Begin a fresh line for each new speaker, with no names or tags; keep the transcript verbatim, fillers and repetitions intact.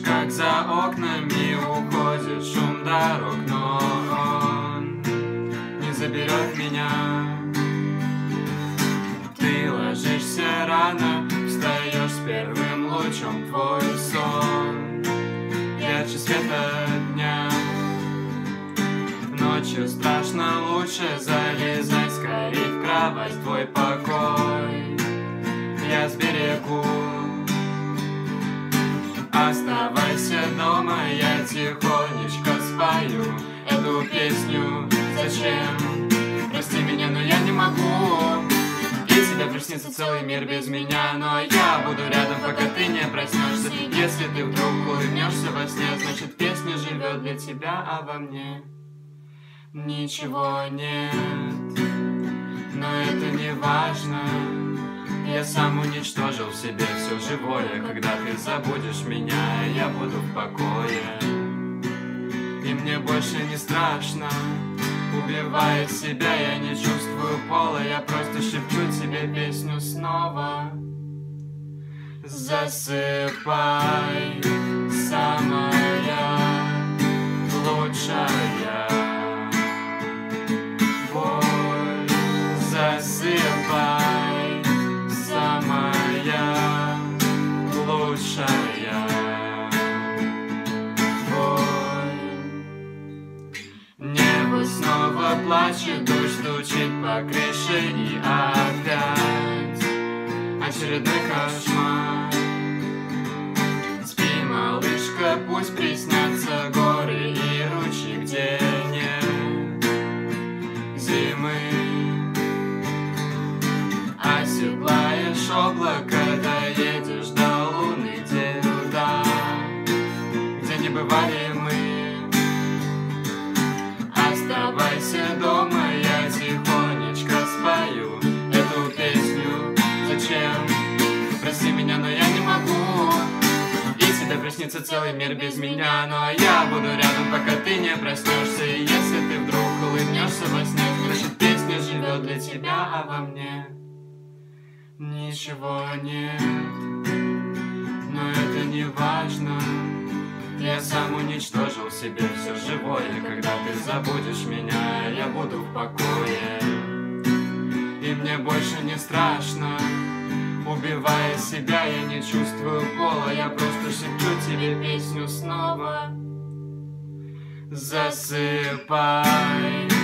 как за окнами уходит шум дорог, но он не заберет меня. Ты ложишься рано, встаешь с первым лучом, твой сон ярче света дня. Ночью страшно, лучше залезай скорей в кровать, твой покой я сберегу. Оставайся дома, я тихонечко спою эту песню. Зачем? Прости меня, но я не могу. И тебе приснится целый мир без меня, но я буду рядом, пока ты не проснешься. Если ты вдруг улыбнешься во сне, значит песня живет для тебя, а во мне ничего нет. Но это не важно. Я сам уничтожил в себе все живое. Когда ты забудешь меня, я буду в покое. И мне больше не страшно. Убивая себя, я не чувствую пола. Я просто шепчу тебе песню снова. Засыпай, самая лучшая боль. Засыпай, самая лучшая боль. Небо снова плачет, дождь стучит по крыше, и опять очередной кошмар. Спи, малышка, пусть приснятся горы и ручьи, где нет зимы. Оседлаешь облако, доедешь до луны, где туда, где не бывали мы. Оставайся дома, я тихонечко спою эту песню. Зачем? Прости меня, но я не могу. И тебе приснится целый мир без меня, но я буду рядом, пока ты не проснешься. И если ты вдруг улыбнешься во сне, значит песня живет для тебя, а во мне ничего нет. Но это не важно. Я сам уничтожил в себе все живое. Когда ты забудешь меня, я буду в покое. И мне больше не страшно. Убивая себя, я не чувствую пола. Я просто шепчу тебе песню снова. Засыпай.